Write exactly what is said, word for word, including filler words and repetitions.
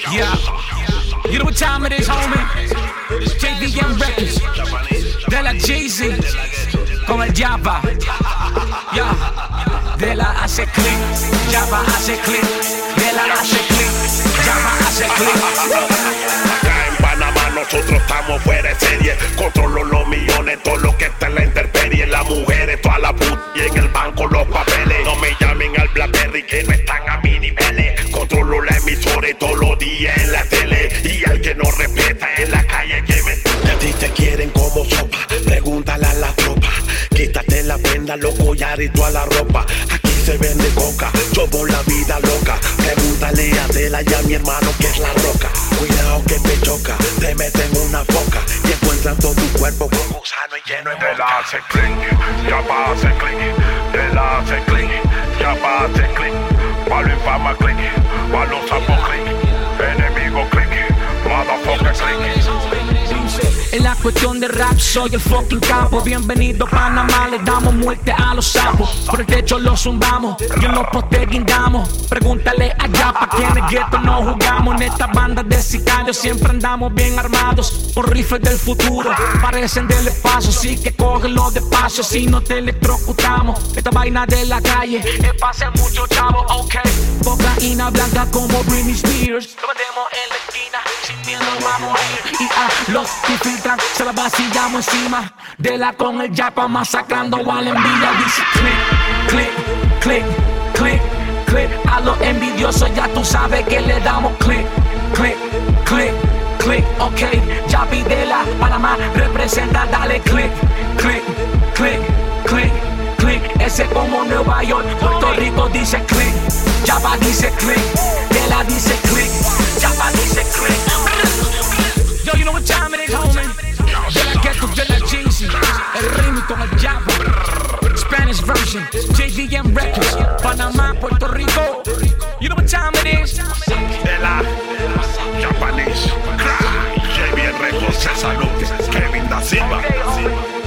Yeah. You know what time it is, homie? J V M Records. De la Jay-Z. Con el Java. Yeah. De la hace click. Java hace click. De la hace click. Java hace click. Acá en Panamá nosotros estamos fuera de serie. Controlo los millones, todo lo que está en la intemperie. Las mujeres, toda la puta y en el banco los papeles. No me llamen al Blackberry que no están a mi niveles. Controlo la emisora todos los días en la tele. Y al que no respeta en la calle que me... A ti te quieren como sopa, pregúntale a la tropa. Quítate la venda, los collares y toda la ropa. Aquí se vende coca, somos la vida loca. Pregúntale a Adela y a mi hermano que es la roca. Cuidado que te choca, te meten una boca y encuentran todo tu cuerpo con gusano y lleno de boca. De la hace click, ya pa' hace click. De la hace click, ya pa' hace click. Pa' lo infama click, pa' los sapos click. Enemigo click, motherfucker click. En la cuestión de rap soy el fucking capo. Bienvenido a Panamá, le damos muerte a los sapos. Por el techo los zumbamos y en los postes guindamos. Pregúntale allá pa' que en el gueto no jugamos. En esta banda de sicarios siempre andamos bien armados. Con rifles del futuro, parecen del espacio. Así que cógelo despacio si no te electrocutamos. Esta vaina de la calle es pa' hacer mucho chavo, ok. Cocaína blanca como Britney Spears. Lo vendemos en la esquina, sin miedo vamos a ir. Y a los que filtran se la vacillamos encima. De la con el yapa masacrando a la envidia. Dice click, click, click, click, click. A los envidiosos ya tú sabes que le damos click, click, click, click. Ok, ya Videla, Panamá representa, dale click, click, click, click, click. Ese como Nueva York, Puerto Rico dice click. Java dice click, Dela dice click, Java dice click. Yo, you know what time it is, homie? De la Ghetto, de la Jay-Z. El ritmo con el Java. Spanish version, J V M Records. Panamá, Puerto Rico. You know what time it is? De la Japanese J V M Records, César López, Kevin Da Silva.